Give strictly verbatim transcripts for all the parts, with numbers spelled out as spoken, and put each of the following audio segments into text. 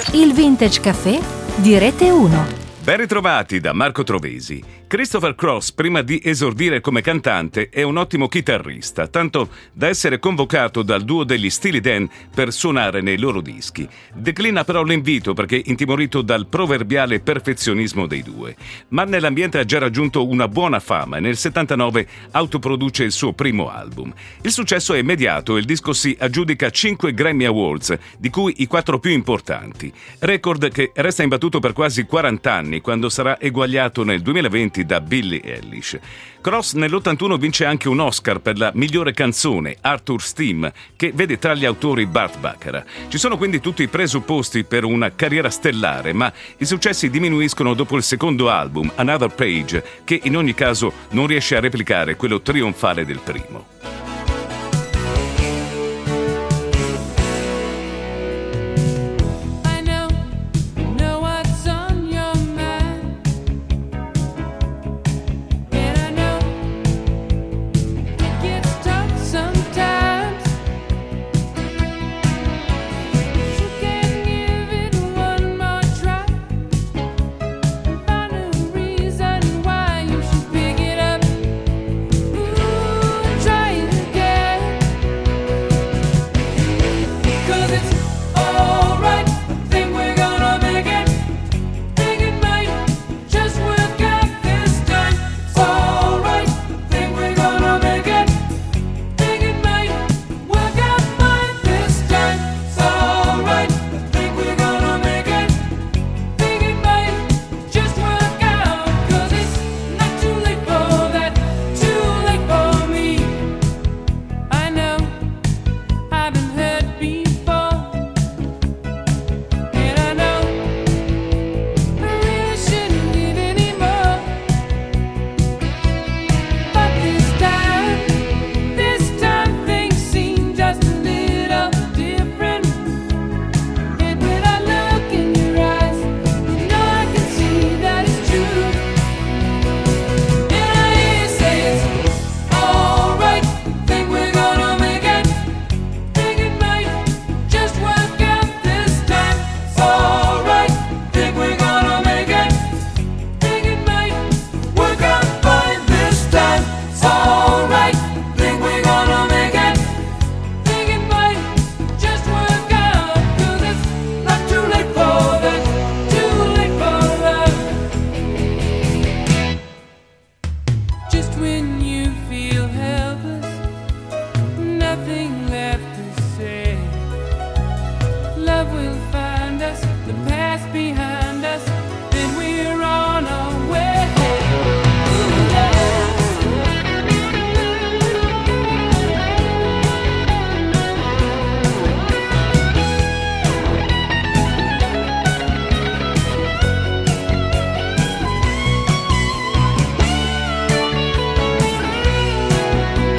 Il Vintage Café di Rete uno. Ben ritrovati da Marco Trovesi. Christopher Cross, prima di esordire come cantante, è un ottimo chitarrista, tanto da essere convocato dal duo degli Steely Dan per suonare nei loro dischi. Declina però l'invito perché intimorito dal proverbiale perfezionismo dei due. Ma nell'ambiente ha già raggiunto una buona fama e nel settantanove autoproduce il suo primo album. Il successo è immediato e il disco si aggiudica cinque Grammy Awards, di cui i quattro più importanti. Record che resta imbattuto per quasi quaranta anni, quando sarà eguagliato nel duemilaventi da Billie Eilish. Cross nell'ottantuno vince anche un Oscar per la migliore canzone, Arthur's Theme, che vede tra gli autori Burt Bacharach. Ci sono quindi tutti i presupposti per una carriera stellare, ma i successi diminuiscono dopo il secondo album, Another Page, che in ogni caso non riesce a replicare quello trionfale del primo.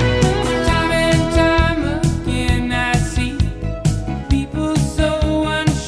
People so unsure.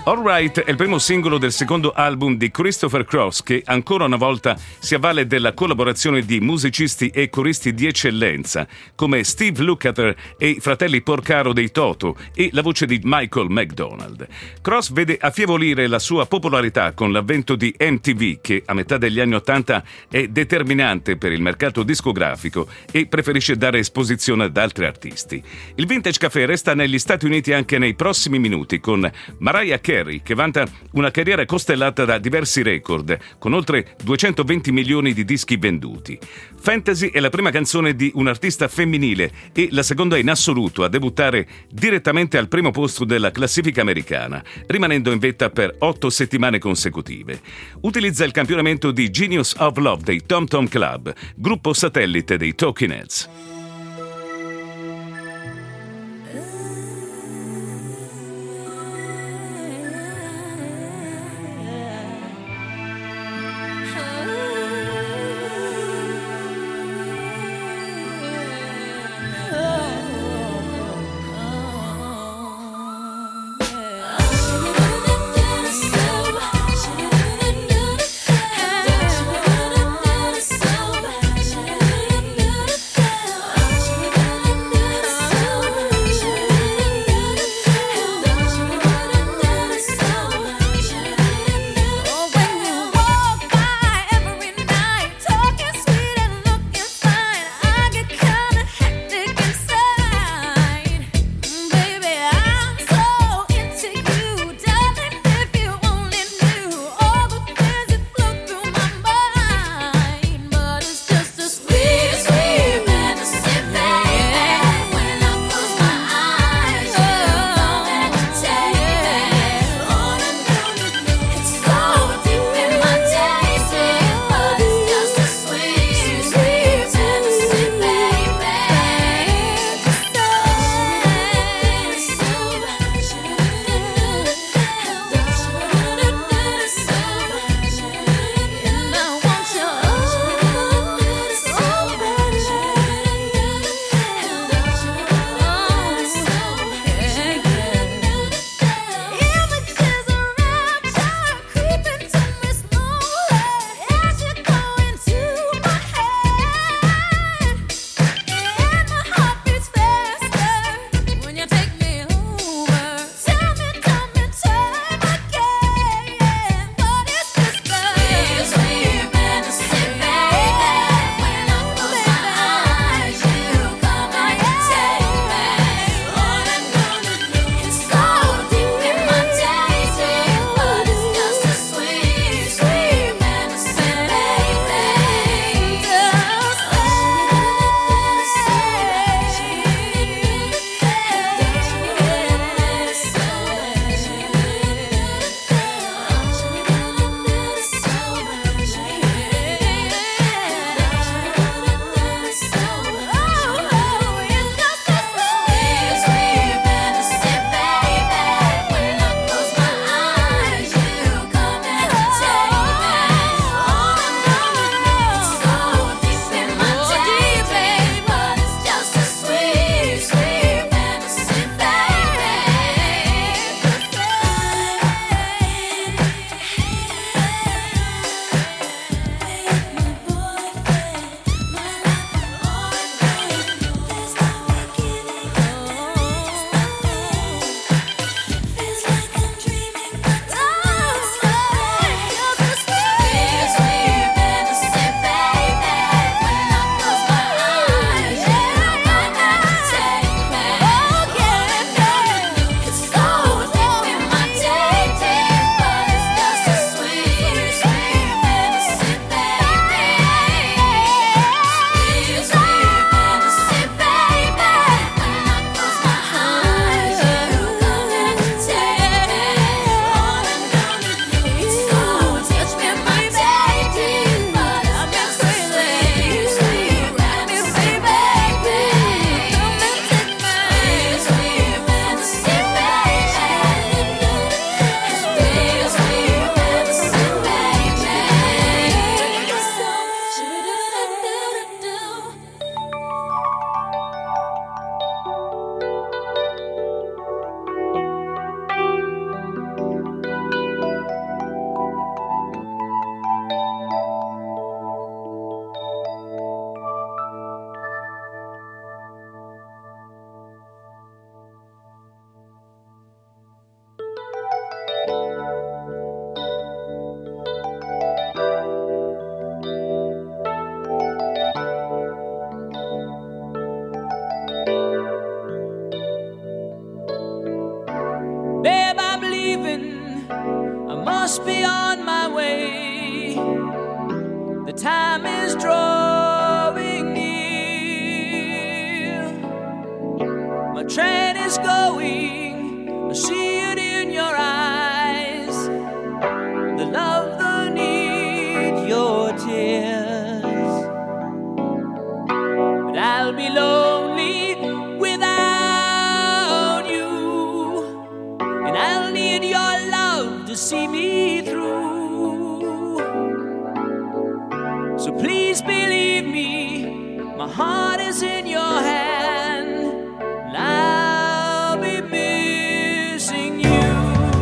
Alright è il primo singolo del secondo album di Christopher Cross, che ancora una volta si avvale della collaborazione di musicisti e coristi di eccellenza come Steve Lukather e i fratelli Porcaro dei Toto e la voce di Michael McDonald. Cross vede affievolire la sua popolarità con l'avvento di M T V, che a metà degli anni Ottanta è determinante per il mercato discografico e preferisce dare esposizione ad altri artisti. Il Vintage Café resta negli Stati Uniti anche nei prossimi minuti con Mariah Carey, che vanta una carriera costellata da diversi record, con oltre duecentoventi milioni di dischi venduti. Fantasy è la prima canzone di un artista femminile e la seconda in assoluto a debuttare direttamente al primo posto della classifica americana, rimanendo in vetta per otto settimane consecutive. Utilizza il campionamento di Genius of Love dei Tom Tom Club, gruppo satellite dei Talking Heads. leaving, I must be on my way. The time is drawing near. My train is going, I see it in your eyes. The love, the need, your tears. But I'll be lonely without you, and I'll need your love to see me through. So please believe me, my heart is in your hand, and I'll be missing you.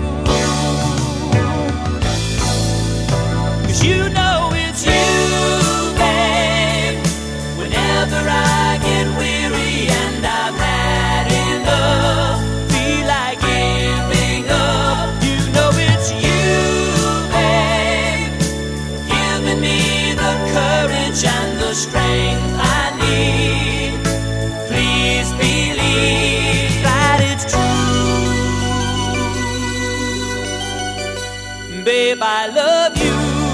'Cause you know it's you, babe. Whenever I get weary and I've had enough, feel like giving up, you know it's you, babe, giving me the courage and the strength I need. Please believe that it's true. Babe, I love you.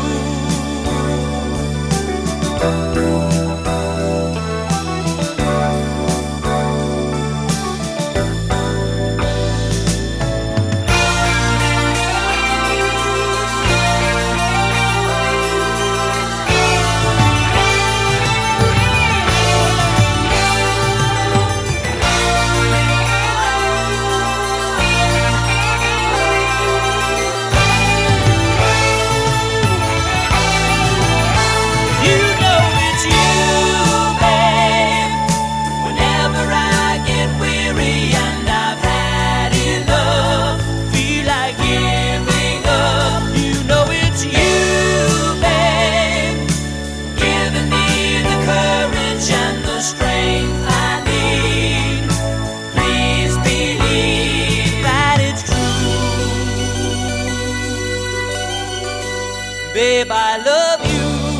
Babe, I love you.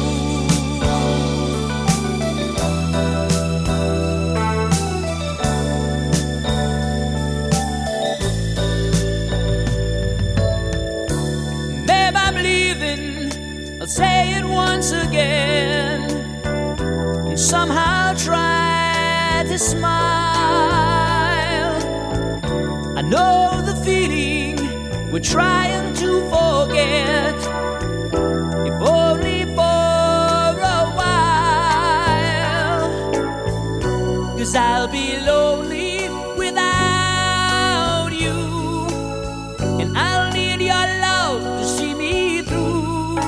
Babe, I'm leaving. I'll say it once again, and somehow try to smile. I know the feeling we're trying to forget, if only for a while. 'Cause I'll be lonely without you, and I'll need your love to see me through.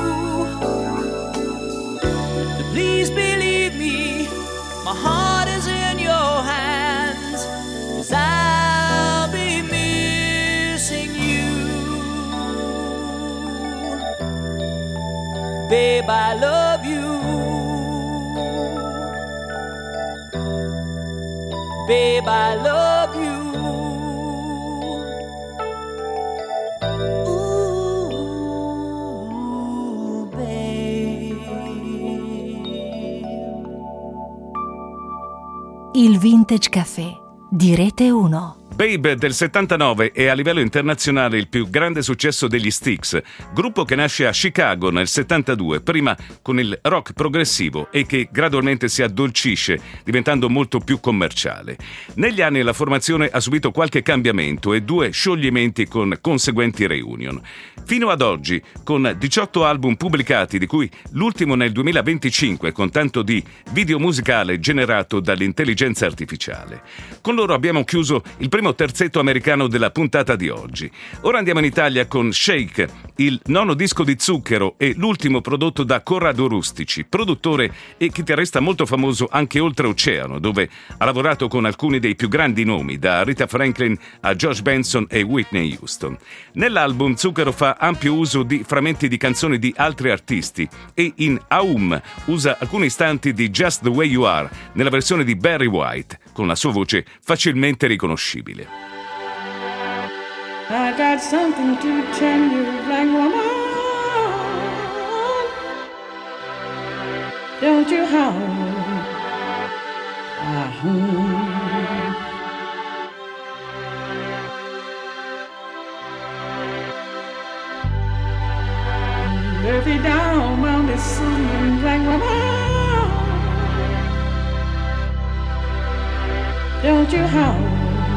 So please believe me, my heart is in your hands, 'cause I'll be missing you. Babe, I love you. Babe, I love you. Ooh, babe. Il Vintage Café di Rete uno. Babe del settantanove è a livello internazionale il più grande successo degli Styx, gruppo che nasce a Chicago nel settantadue, prima con il rock progressivo e che gradualmente si addolcisce, diventando molto più commerciale. Negli anni la formazione ha subito qualche cambiamento e due scioglimenti con conseguenti reunion. Fino ad oggi, con diciotto album pubblicati, di cui l'ultimo nel duemilaventicinque con tanto di video musicale generato dall'intelligenza artificiale. Con loro abbiamo chiuso il primo terzetto americano della puntata di oggi. Ora andiamo in Italia con Shake, il nono disco di Zucchero e l'ultimo prodotto da Corrado Rustici, produttore e chitarrista molto famoso anche oltreoceano, dove ha lavorato con alcuni dei più grandi nomi, da Rita Franklin a George Benson e Whitney Houston. Nell'album Zucchero fa ampio uso di frammenti di canzoni di altri artisti e in Aum usa alcuni istanti di Just the Way You Are nella versione di Barry White, con la sua voce facilmente riconoscibile. I got something to tell you, black woman. Don't you howl. Ah-hoo. feet down on this soothing black woman. Don't you howl.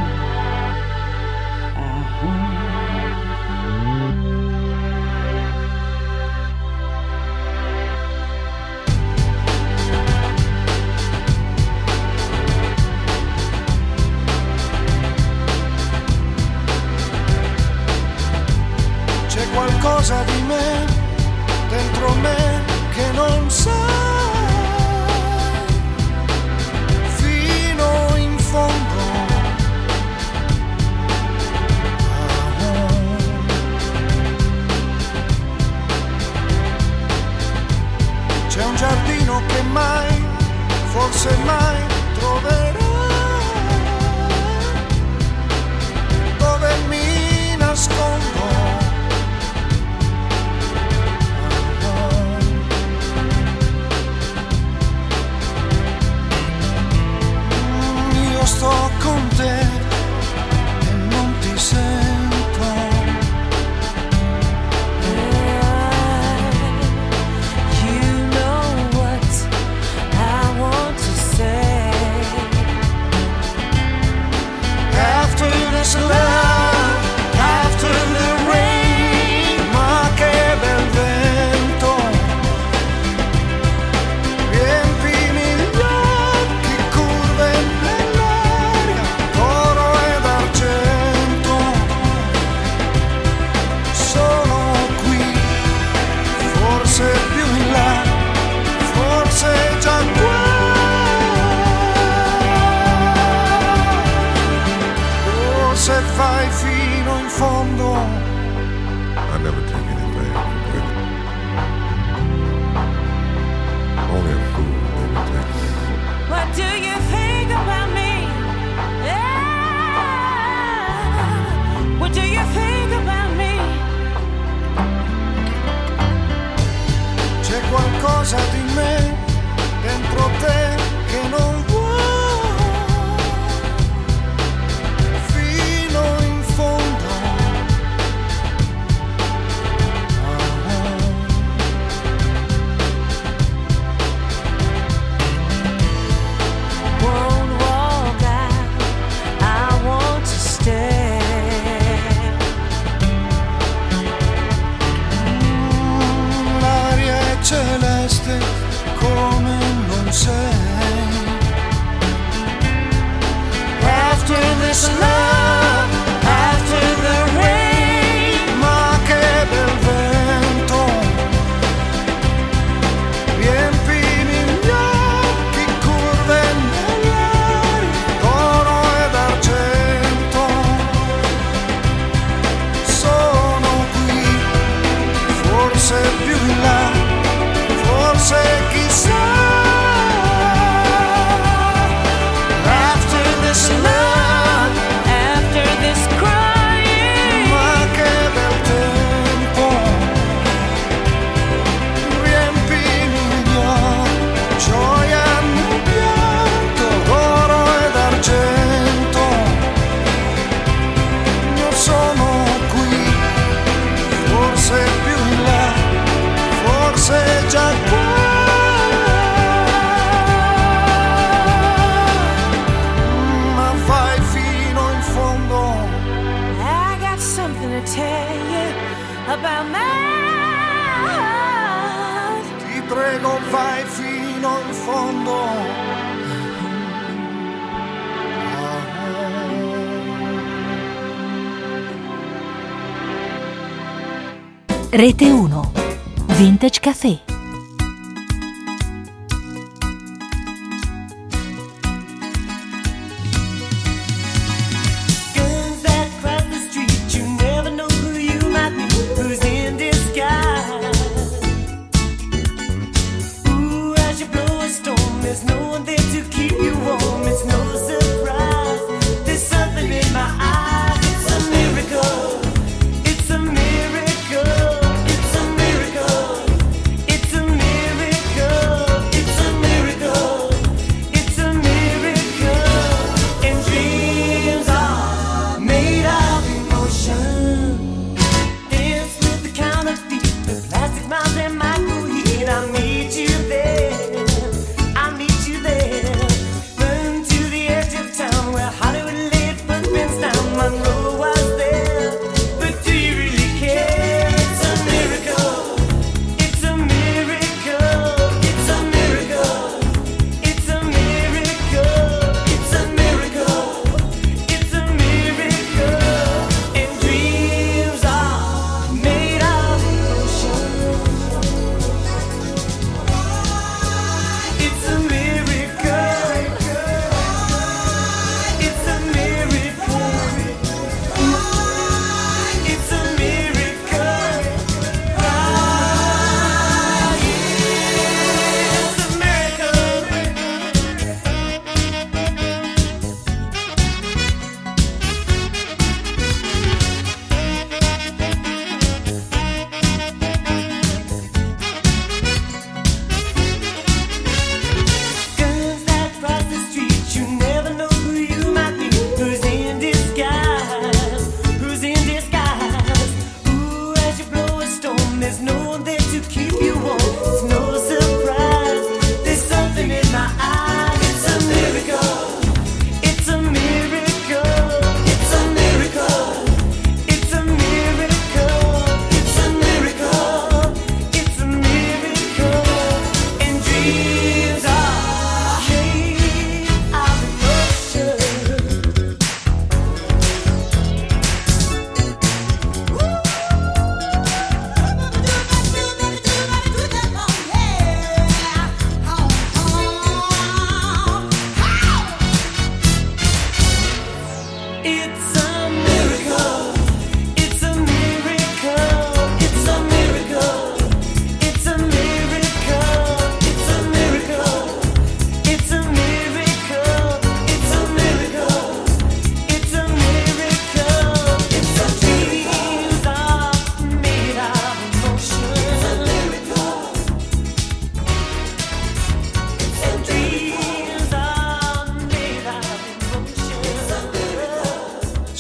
Qualcosa di me, dentro me, che non sai fino in fondo. Ah, c'è un giardino che mai, forse mai troverò, dove mi nascondo. Sto con te e non ti sento. You know what I want to say. After this love, after the rain, ma che bel vento. Riempimi gli occhi, curve nell'aria, oro ed argento. Sono qui, forse più in là, forse già qua. Oh, se fai fino in fondo. I never take anything for granted. Only a fool never takes things. What do you think about me? Yeah. What do you think about me? C'è qualcosa di me dentro te che non vuoi fino in fondo. Won't walk out, I want to stay. L'aria è celeste come non sei. After this love, after the rain, ma che bel vento. Riempimi gli occhi, curve nell'aria, oro ed argento. Sono qui, forse più in là, forse chissà. After this love, After this crying, ma che bel tempo. Riempimi gli occhi, gioia nel pianto, oro ed argento. Io sono qui, forse più in là, forse già qua. Ma vai fino in fondo. I got something to tell you about my heart. Ti prego, vai fino in fondo. Rete uno. Vintage Café. Guns that cross the street, you never know who you might meet, who's in disguise. Ooh, as you blow a storm, there's no one there to keep you warm. It's no surprise, there's something in my eyes. It's a miracle, it's a miracle, it's a miracle, it's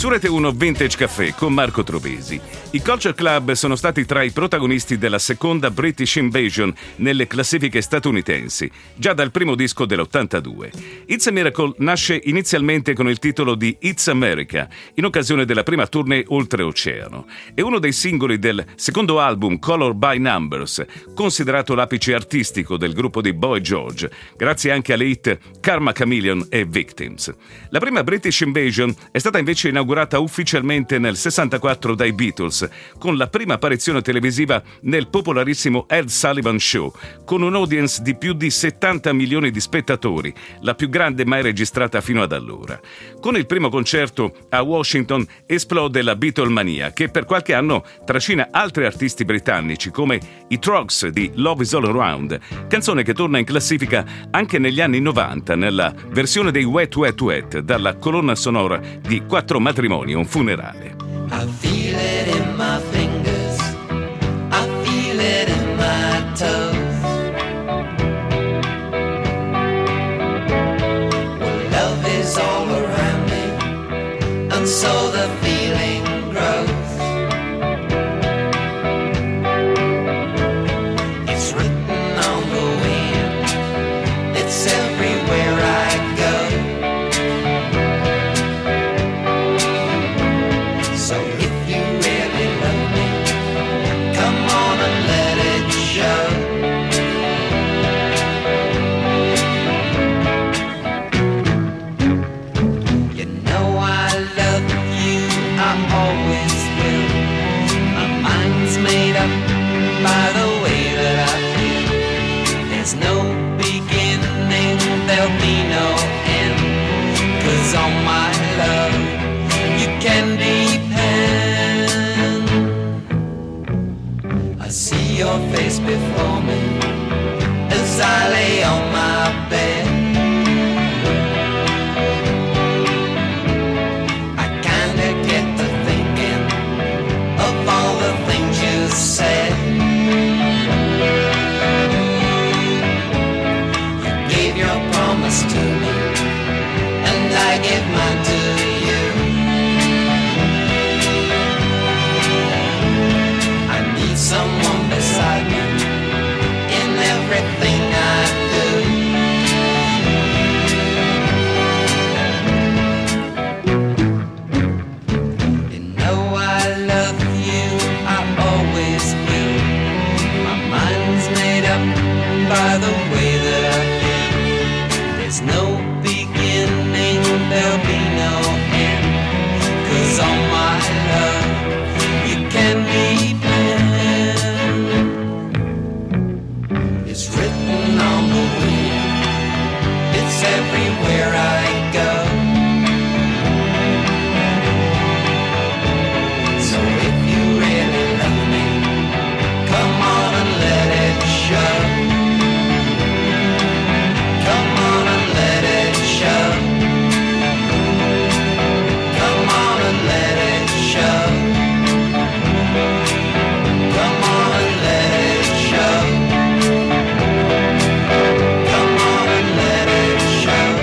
Su Rete uno Vintage Café con Marco Trovesi. I Culture Club sono stati tra i protagonisti della seconda British Invasion nelle classifiche statunitensi, già dal primo disco dell'ottantadue. It's a Miracle nasce inizialmente con il titolo di It's America, in occasione della prima tournée oltreoceano. È uno dei singoli del secondo album Color by Numbers, considerato l'apice artistico del gruppo di Boy George, grazie anche alle hit Karma Chameleon e Victims. La prima British Invasion è stata invece inaugurata ufficialmente nel sessantaquattro dai Beatles, con la prima apparizione televisiva nel popolarissimo Ed Sullivan Show, con un audience di più di settanta milioni di spettatori, la più grande mai registrata fino ad allora. Con il primo concerto a Washington esplode la Beatlemania, che per qualche anno trascina altri artisti britannici come i Trogs di Love Is All Around, canzone che torna in classifica anche negli anni novanta nella versione dei Wet Wet Wet, dalla colonna sonora di Quattro matrimoni e un funerale. I feel it in my fingers, I feel it in my toes. Well, love is all around me, and so the feeling grows. It's written on the wind, it's everywhere I go. So if you really love me, come on and let it show. You know I love you, I always will. My mind's made up by the way that I feel. There's no beginning, there'll be no end. 'Cause on my love you can depend. I see your face before me as I lay on my bed. I kinda get to thinking of all the things you said. You gave your promise to me, and I give mine to you. I need someone beside me in everything I do. You know I love you, I always will. My mind's made up by the way that I feel. There's no beginning, there'll be no end. 'Cause on my love you can depend. It's written on the wind, it's everywhere I go. So if you really love me, come on and let it show. Come on and let it show. Come on and let it show. Come on and let it show. Come on and let it show.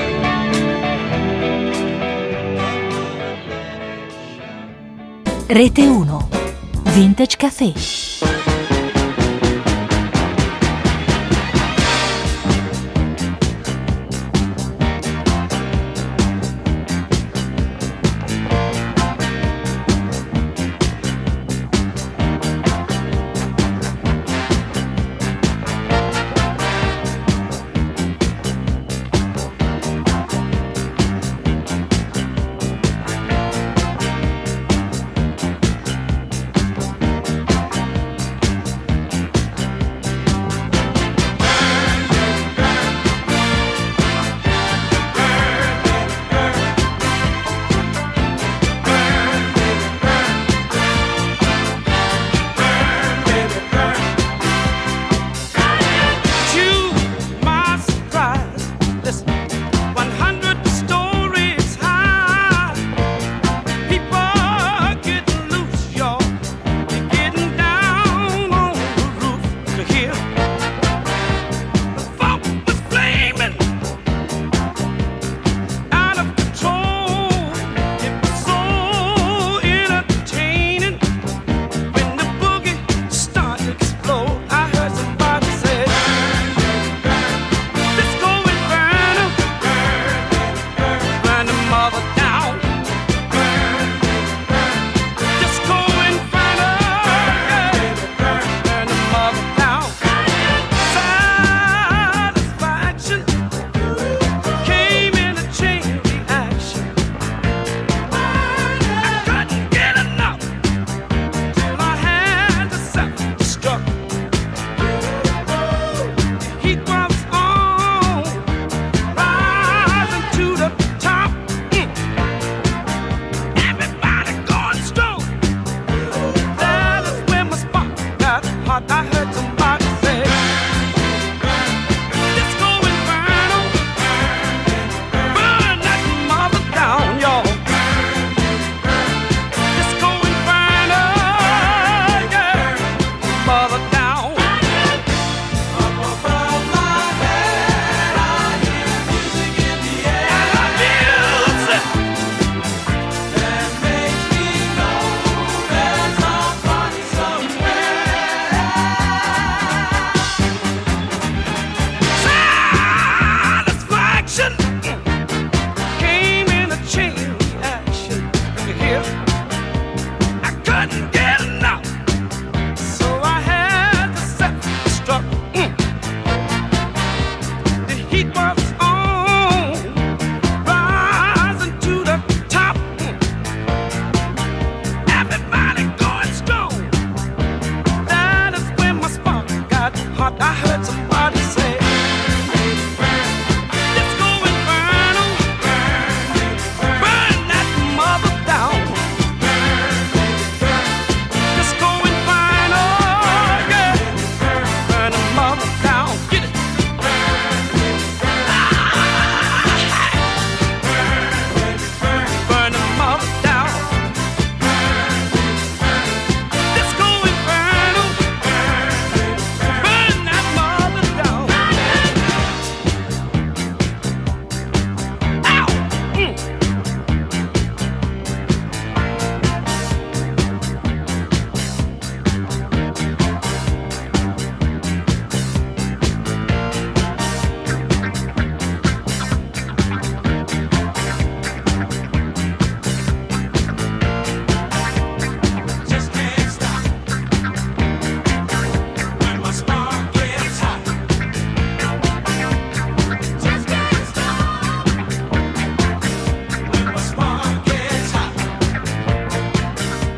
Rete uno Vintage Café.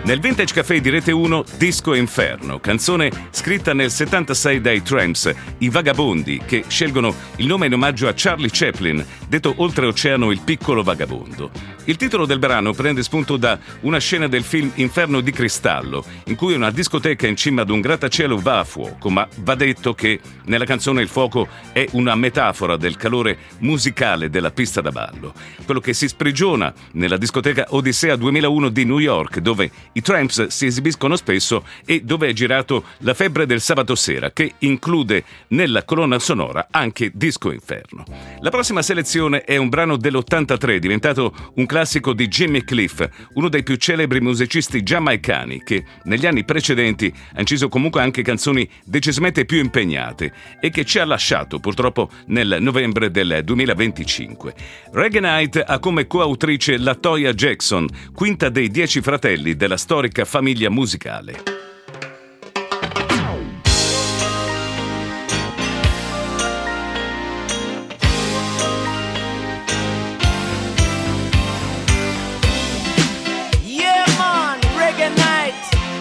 Nel Vintage Café di Rete uno, Disco Inferno, canzone scritta nel settantasei dai Tramps, i Vagabondi, che scelgono il nome in omaggio a Charlie Chaplin, detto oltreoceano il piccolo vagabondo. Il titolo del brano prende spunto da una scena del film Inferno di cristallo, in cui una discoteca in cima ad un grattacielo va a fuoco, ma va detto che nella canzone il fuoco è una metafora del calore musicale della pista da ballo, quello che si sprigiona nella discoteca Odissea duemilauno di New York, dove i Tramps si esibiscono spesso e dove è girato La febbre del sabato sera, che include nella colonna sonora anche Disco Inferno. La prossima selezione è un brano dell'ottantatré, diventato un classico di Jimmy Cliff, uno dei più celebri musicisti giamaicani che negli anni precedenti ha inciso comunque anche canzoni decisamente più impegnate e che ci ha lasciato purtroppo nel novembre del duemilaventicinque. Reggae Night ha come coautrice la Toya Jackson, quinta dei dieci fratelli della storica famiglia musicale. Yeah, man, reggae night.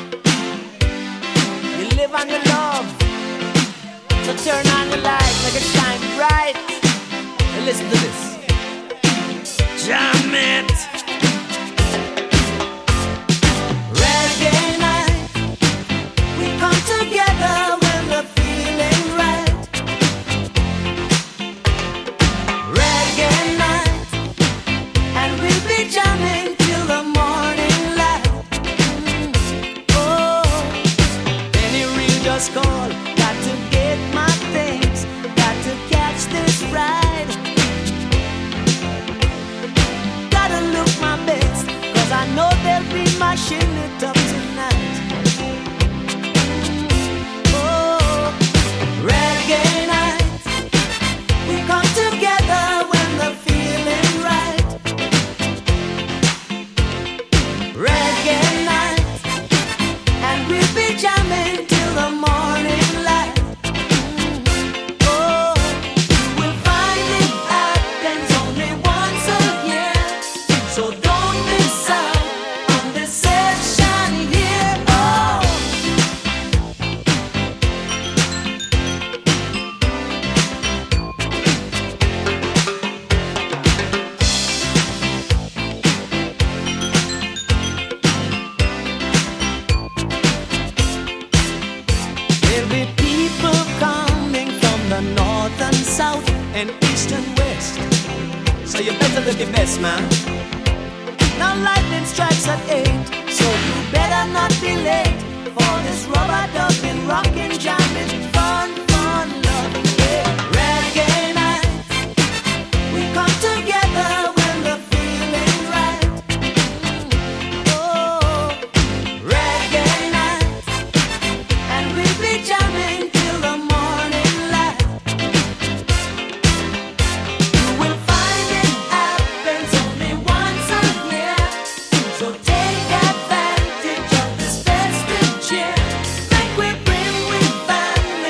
You live on your love. So turn on your light, make it shine bright. And listen to this. Jam it. Reggae night. We come together when we're feeling right. Reggae night. And we'll be jamming till the morning light. Mm. Oh, any real just call. Got to get my things. Got to catch this ride. Gotta look my best, cause I know they'll be mashing it up tonight. Mm. Oh, reggae night. We come together when the feeling right. Reggae night. And we'll be jamming till the morning light. Mm. Oh, you will find it happens only once a year. So don't miss out on this session here. Oh, there'll be people coming from the north and south and east and west. So you better look your best, man. Now lightning strikes at eight, so you better not be late for this rubber dubbing, rockin', jamming, fun, fun, loving, yeah. Reggae night. We come together when the feeling right. Oh, reggae night. And we'll be jamming till the morning light. You will find it happens only once a year. So take advantage of this festive cheer. Make we bring with family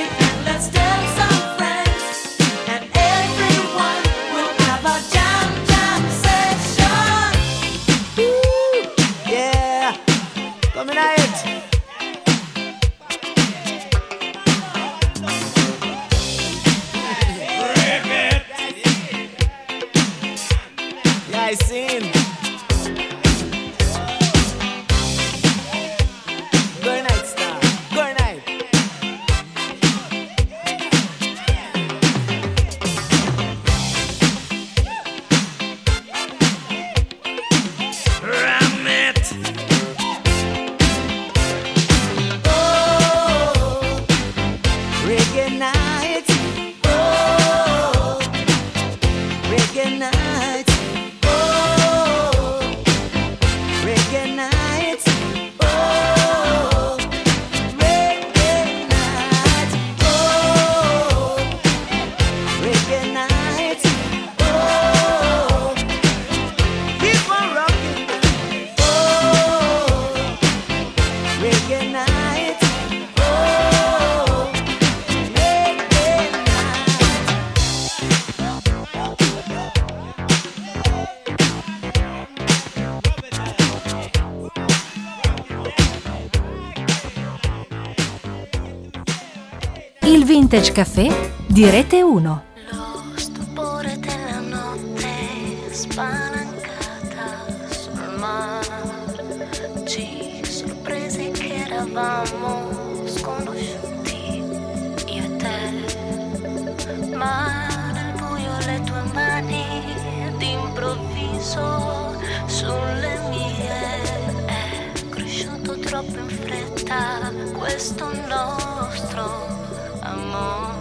Vintage Café di Rete uno. Lo stupore della notte spalancata sul mare ci sorprese che eravamo sconosciuti, io e te, ma nel buio le tue mani d'improvviso sulle mie è cresciuto troppo in fretta questo nostro amore.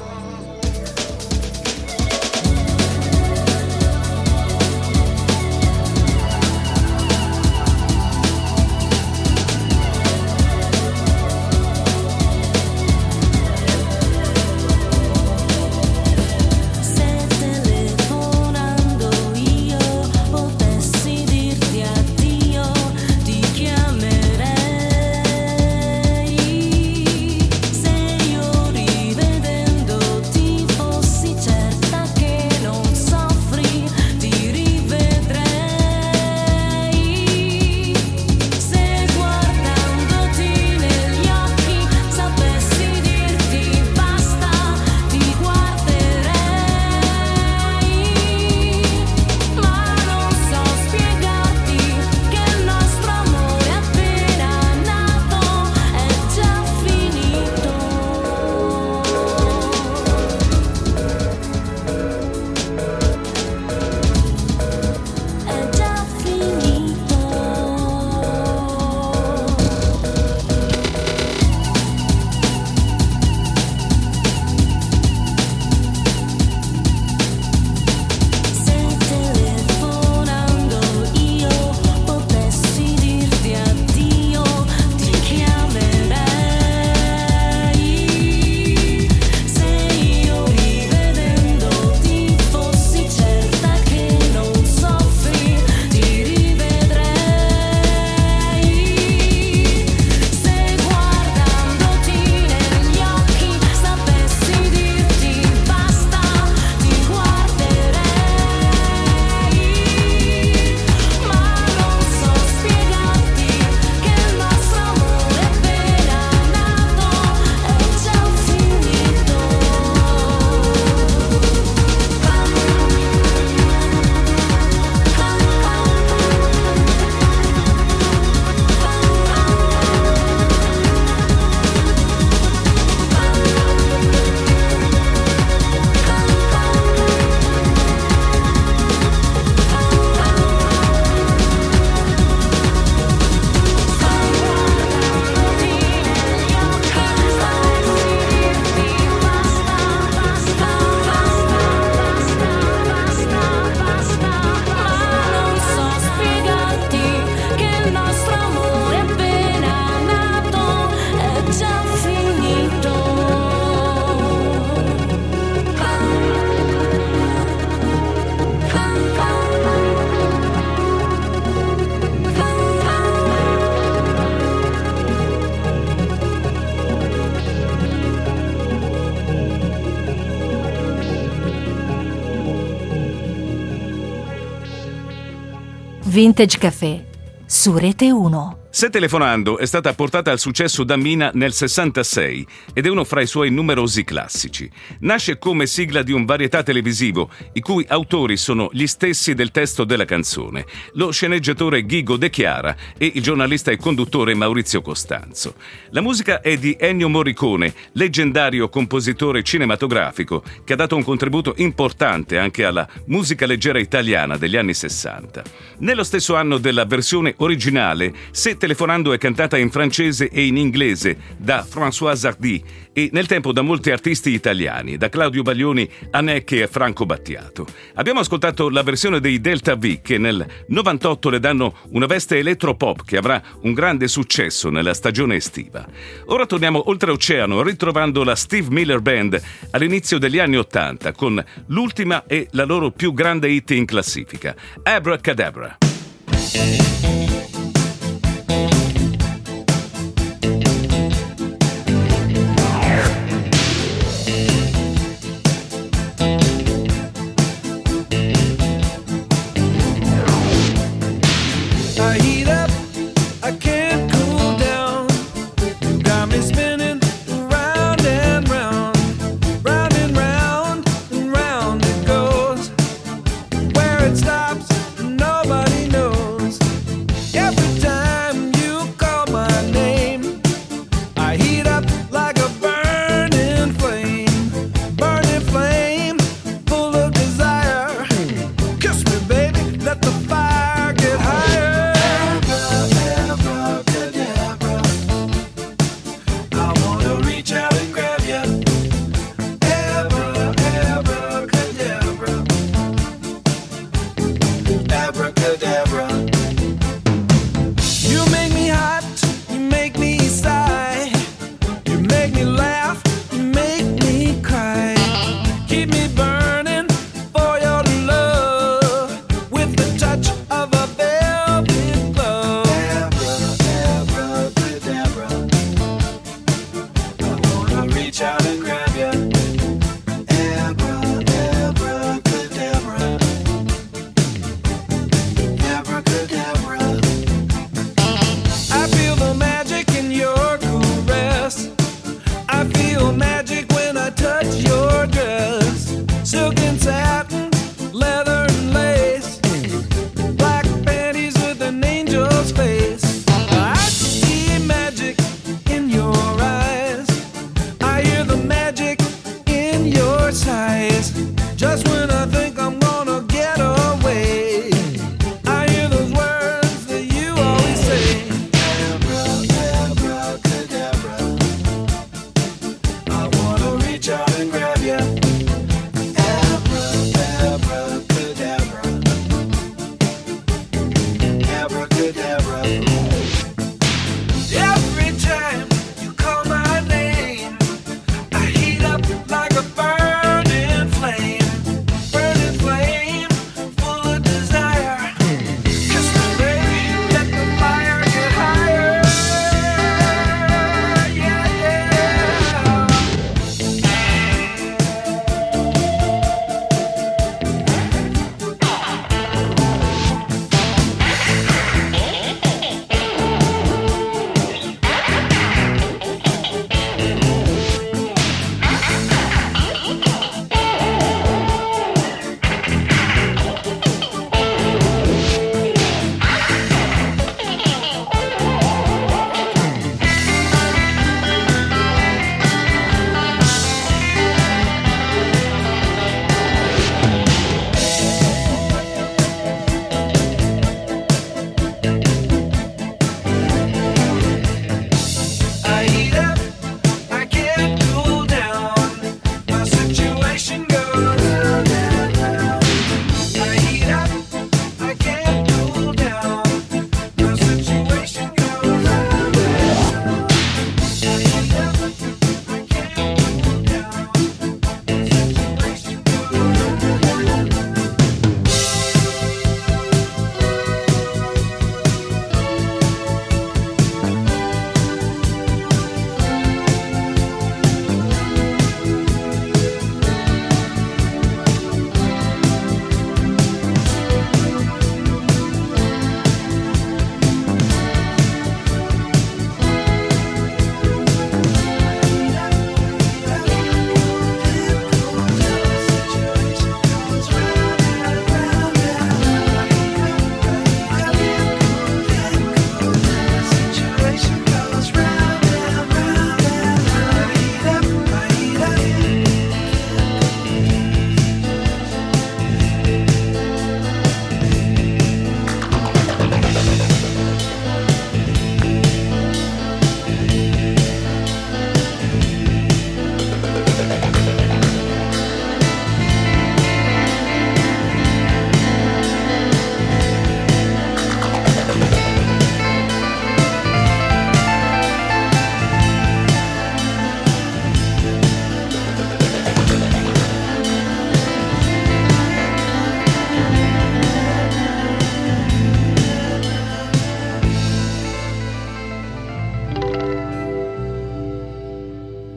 Vintage Café su Rete uno. Se telefonando è stata portata al successo da Mina nel sessantasei ed è uno fra i suoi numerosi classici. Nasce come sigla di un varietà televisivo i cui autori sono gli stessi del testo della canzone, lo sceneggiatore Ghigo De Chiara e il giornalista e conduttore Maurizio Costanzo. La musica è di Ennio Morricone, leggendario compositore cinematografico che ha dato un contributo importante anche alla musica leggera italiana degli anni sessanta. Nello stesso anno della versione originale, Se telefonando è cantata in francese e in inglese da François Hardy e nel tempo da molti artisti italiani, da Claudio Baglioni a Necche e Franco Battiato. Abbiamo ascoltato la versione dei Delta V che nel novantotto le danno una veste elettropop che avrà un grande successo nella stagione estiva. Ora torniamo oltreoceano ritrovando la Steve Miller Band all'inizio degli anni ottanta con l'ultima e la loro più grande hit in classifica, Abracadabra. Spinning round and round.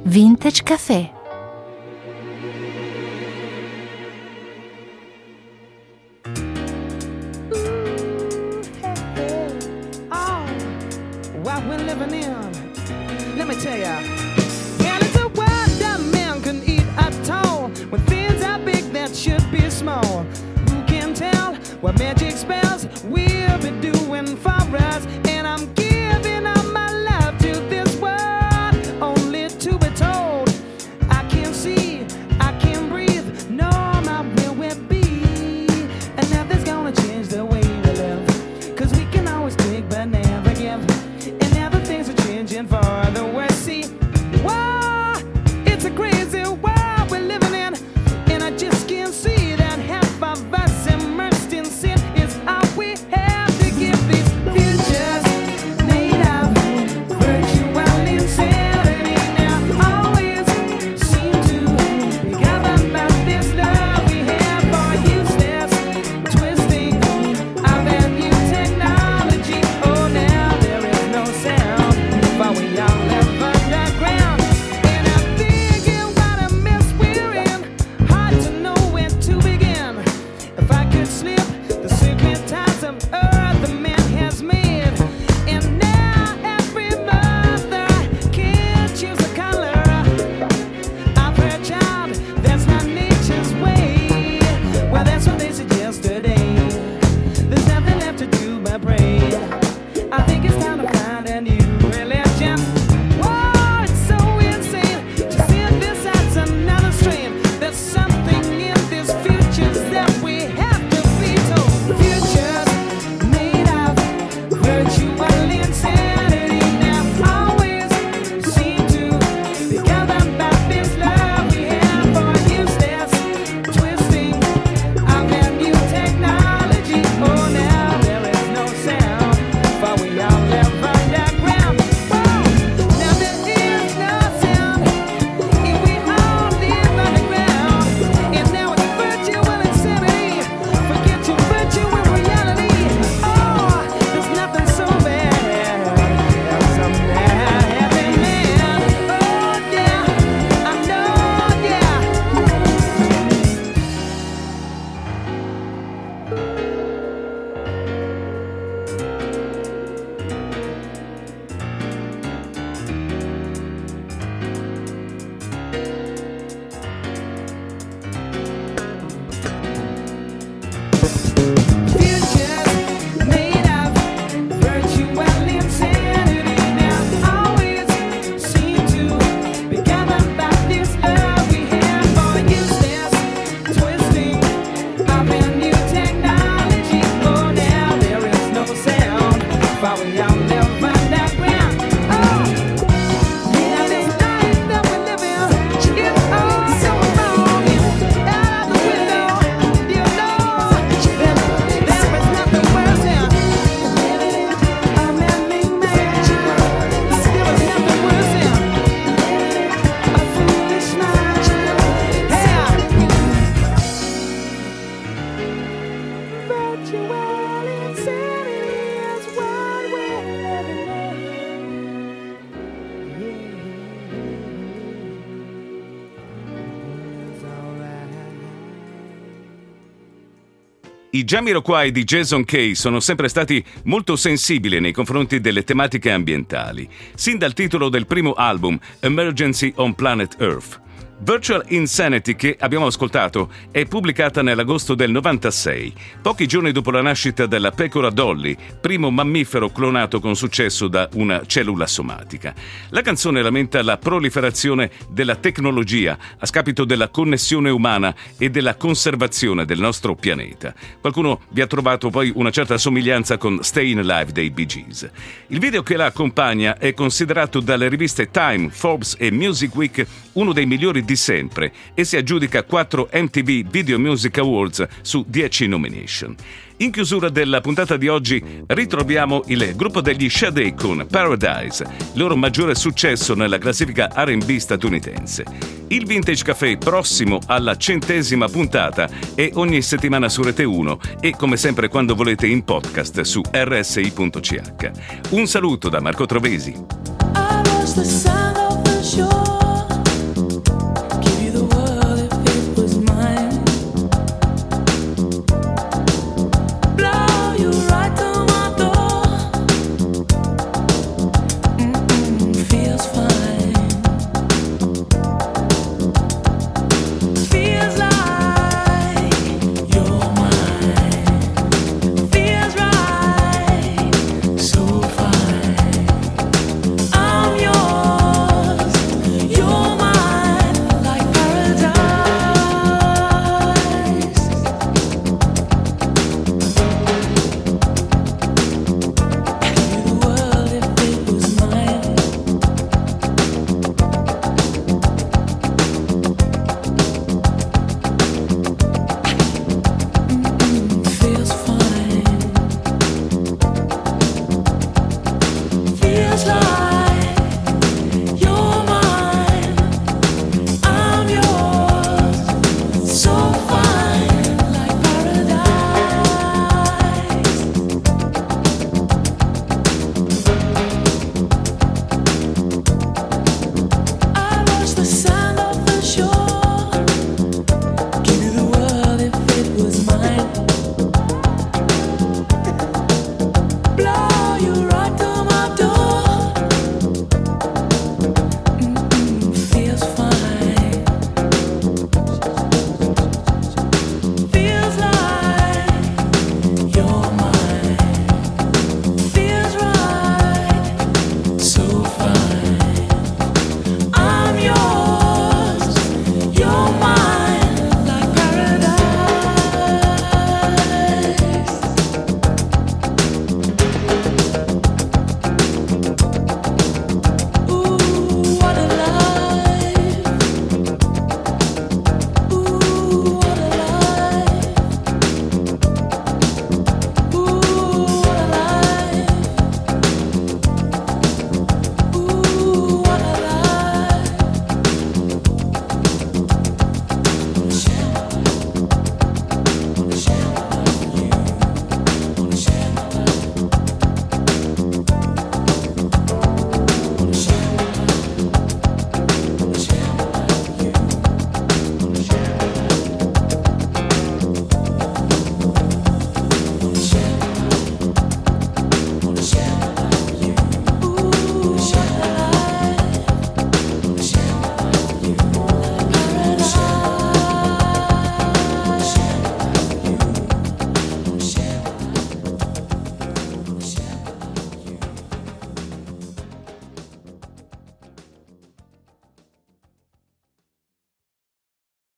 Vintage Café. What we're living in, let me tell ya. And it's a world that man can eat at all, when things are big that should be small. Who can tell what magic spells we'll be doing for us? And I'm giving up my love to this world, only to be told I can't see, I can't breathe, no, my will will be. And nothing's gonna change the way we live, cause we can always take but never give. Things are changing for the worse. See, wow, it's a crazy world we're living in, and I just can't see that half of us immersed in sin is all we have to give. These futures made of virtual insanity now always seem to be governed by this love we have for useless twisting of that new technology. Oh, now there is no sound. But we all live underground, and I'm thinking what a mess we're in. Hard to know where to begin. If I could slip the secret ties of earth the man has made, and now every mother can choose a color of her child. That's not nature's way. Well, that's what they suggest today. There's nothing left to do but pray. I think it's time to find a new religion. Whoa, it's so insane to see this as another strain. There's something in these futures that we have to be told. Futures made of virtual insanity now always seem to be governed by this love we have for useless twisting of that new technology. Oh, now there is no sound, for we all live underground. Whoa, now there is no sound, and we all live underground. And now it's virtual insanity. Forget your virtual reality. Oh, there's nothing so bad as a mad happy man. Oh yeah, I know, yeah. Futures made of virtual insanity now always seem to be governed by this love we have for useless twisting of a new technology. Oh, now there is no sound, for we all live underground. Oh, now this life that we live in is all so wrong. Out of the window, you know, there is nothing worse than living in a man-made mansion. There is nothing worse than a foolish notion. Yeah. Virtual insanity is what we're living in. It's alright. I Jamiroquai di Jason Kay sono sempre stati molto sensibili nei confronti delle tematiche ambientali, sin dal titolo del primo album, Emergency on Planet Earth. Virtual Insanity, che abbiamo ascoltato, è pubblicata nell'agosto del novantasei, pochi giorni dopo la nascita della pecora Dolly, primo mammifero clonato con successo da una cellula somatica. La canzone lamenta la proliferazione della tecnologia a scapito della connessione umana e della conservazione del nostro pianeta. Qualcuno vi ha trovato poi una certa somiglianza con Stayin' Alive dei Bee Gees. Il video che la accompagna è considerato dalle riviste Time, Forbes e Music Week uno dei migliori di sempre e si aggiudica quattro M T V Video Music Awards su dieci nomination. In chiusura della puntata di oggi ritroviamo il gruppo degli Sade con Paradise, loro maggiore successo nella classifica R and B statunitense. Il Vintage Café prossimo alla centesima puntata è ogni settimana su Rete uno e come sempre quando volete in podcast su R S I punto C H. Un saluto da Marco Trovesi. I was the son of the shore.